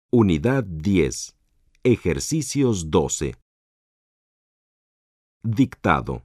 Unidad 10. Ejercicios 12. Dictado.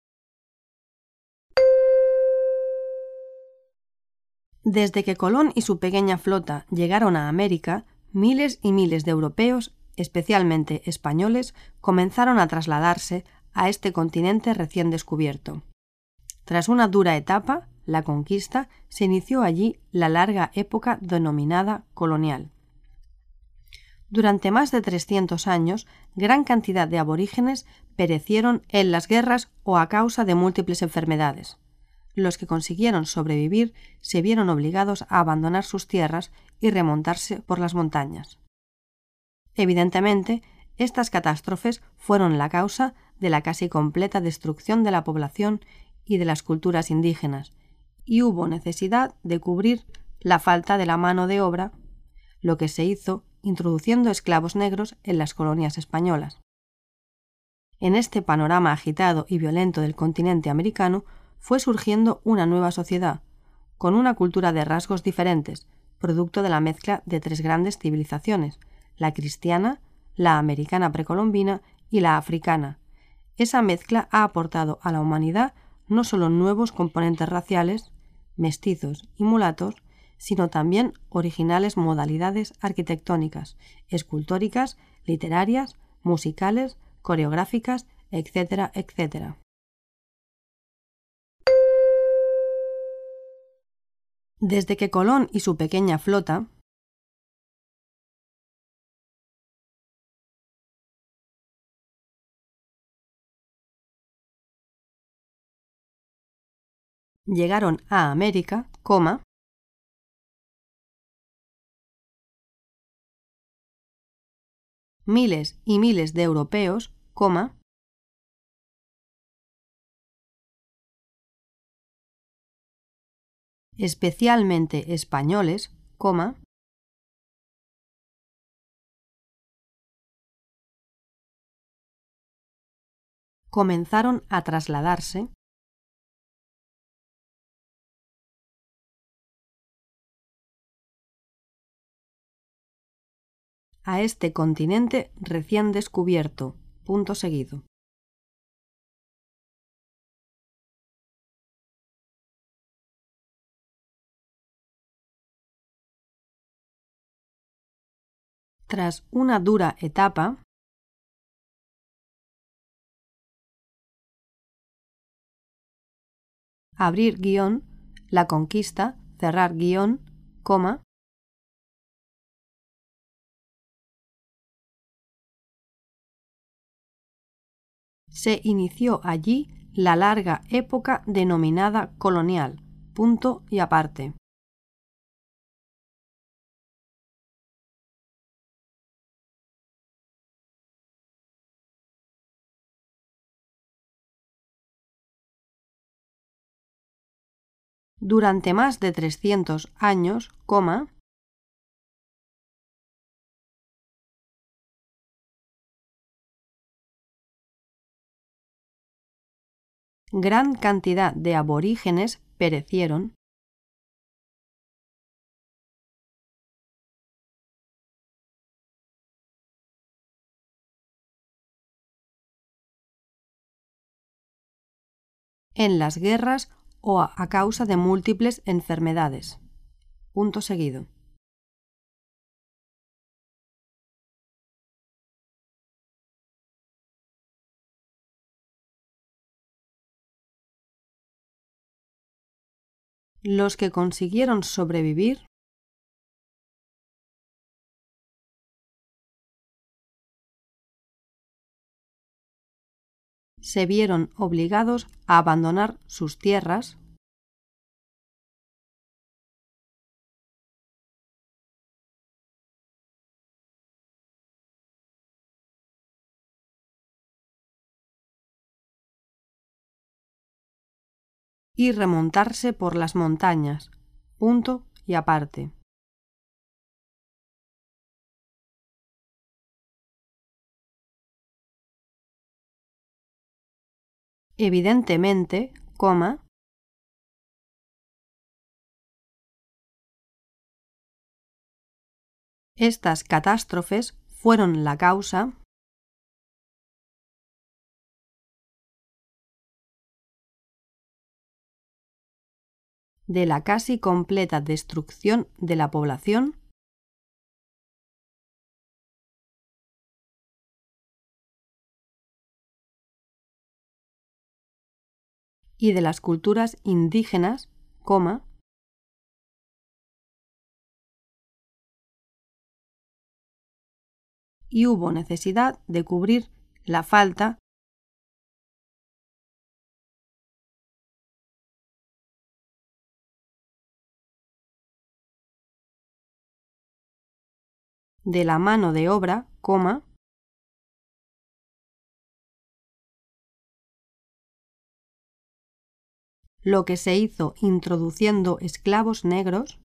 Desde que Colón y su pequeña flota llegaron a América, miles y miles de europeos, especialmente españoles, comenzaron a trasladarse a este continente recién descubierto. Tras una dura etapa, la conquista, se inició allí la larga época denominada colonial. Durante más de 300 años, gran cantidad de aborígenes perecieron en las guerras o a causa de múltiples enfermedades. Los que consiguieron sobrevivir se vieron obligados a abandonar sus tierras y remontarse por las montañas. Evidentemente, estas catástrofes fueron la causa de la casi completa destrucción de la población y de las culturas indígenas, y hubo necesidad de cubrir la falta de la mano de obra, lo que se hizo introduciendo esclavos negros en las colonias españolas. En este panorama agitado y violento del continente americano fue surgiendo una nueva sociedad, con una cultura de rasgos diferentes, producto de la mezcla de tres grandes civilizaciones, la cristiana, la americana precolombina y la africana. Esa mezcla ha aportado a la humanidad no solo nuevos componentes raciales, mestizos y mulatos, sino también originales modalidades arquitectónicas, escultóricas, literarias, musicales, coreográficas, etcétera, etcétera. Desde que Colón y su pequeña flota llegaron a América, miles y miles de europeos, especialmente españoles, comenzaron a trasladarse a este continente recién descubierto. Punto seguido. Tras una dura etapa, abrir guión, la conquista, cerrar guión, se inició allí la larga época denominada colonial, punto y aparte. Durante más de 300 años, gran cantidad de aborígenes perecieron en las guerras o a causa de múltiples enfermedades. Punto seguido. Los que consiguieron sobrevivir se vieron obligados a abandonar sus tierras y remontarse por las montañas. Punto y aparte. Evidentemente, Estas catástrofes fueron la causa de la casi completa destrucción de la población y de las culturas indígenas, y hubo necesidad de cubrir la falta de la mano de obra, lo que se hizo introduciendo esclavos negros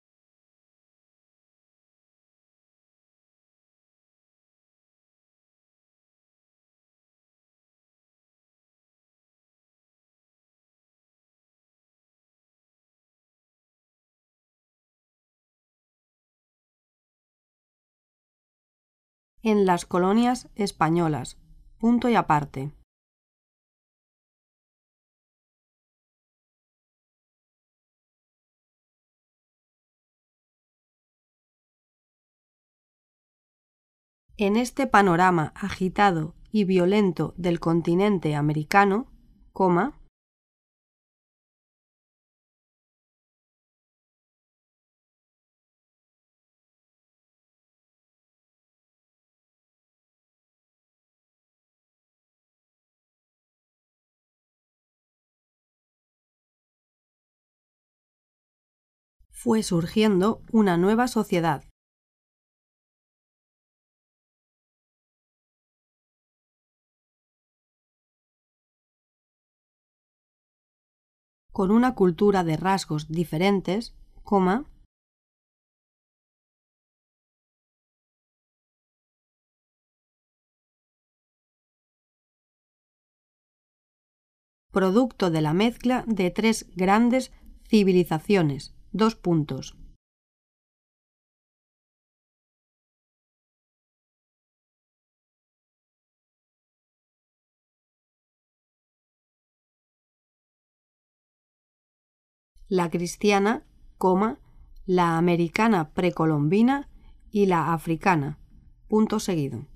en las colonias españolas. Punto y aparte. En este panorama agitado y violento del continente americano, fue surgiendo una nueva sociedad, con una cultura de rasgos diferentes, producto de la mezcla de tres grandes civilizaciones. La cristiana, la americana precolombina y la africana. Punto seguido.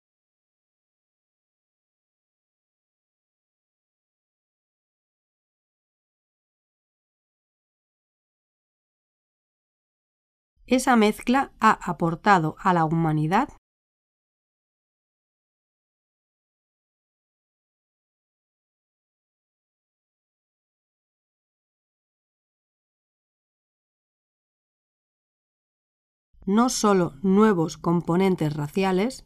Esa mezcla ha aportado a la humanidad no solo nuevos componentes raciales,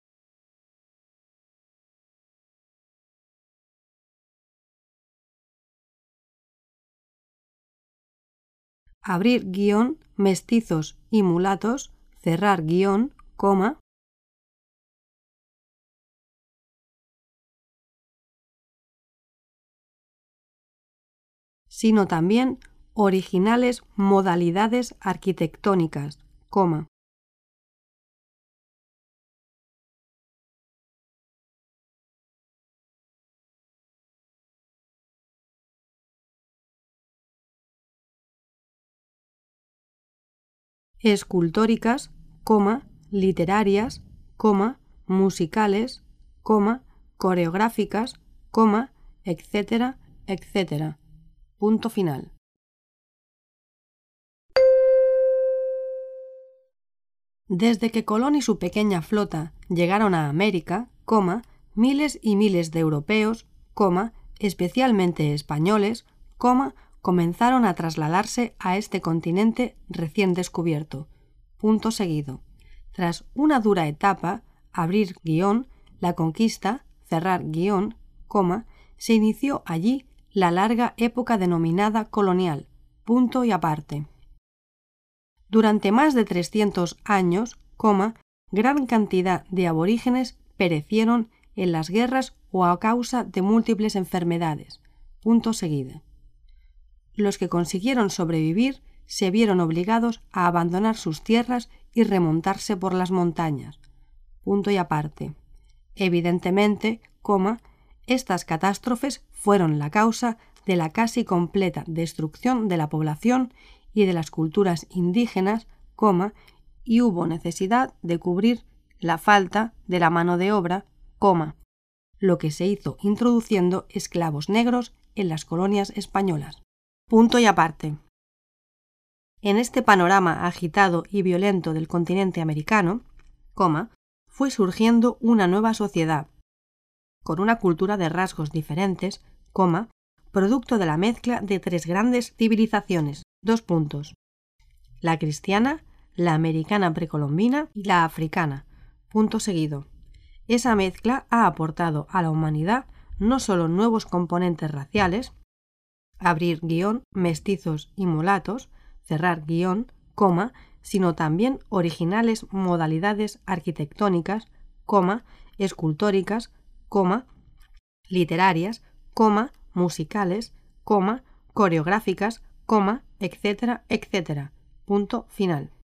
abrir guión, mestizos y mulatos, cerrar guión, sino también originales modalidades arquitectónicas, escultóricas, literarias, musicales, coreográficas, etcétera, etcétera. Punto final. Desde que Colón y su pequeña flota llegaron a América, miles y miles de europeos, especialmente españoles, comenzaron a trasladarse a este continente recién descubierto. Punto seguido. Tras una dura etapa, abrir guión, la conquista, cerrar guión, se inició allí la larga época denominada colonial. Punto y aparte. Durante más de 300 años, gran cantidad de aborígenes perecieron en las guerras o a causa de múltiples enfermedades. Punto seguido. Los que consiguieron sobrevivir se vieron obligados a abandonar sus tierras y remontarse por las montañas. Punto y aparte. Evidentemente, estas catástrofes fueron la causa de la casi completa destrucción de la población y de las culturas indígenas, y hubo necesidad de cubrir la falta de la mano de obra, lo que se hizo introduciendo esclavos negros en las colonias españolas. Punto y aparte. En este panorama agitado y violento del continente americano, fue surgiendo una nueva sociedad, con una cultura de rasgos diferentes, producto de la mezcla de tres grandes civilizaciones. La cristiana, la americana precolombina y la africana. Punto seguido. Esa mezcla ha aportado a la humanidad no solo nuevos componentes raciales, mestizos y mulatos, sino también originales modalidades arquitectónicas, escultóricas, literarias, musicales, coreográficas, etcétera, etcétera. Punto final.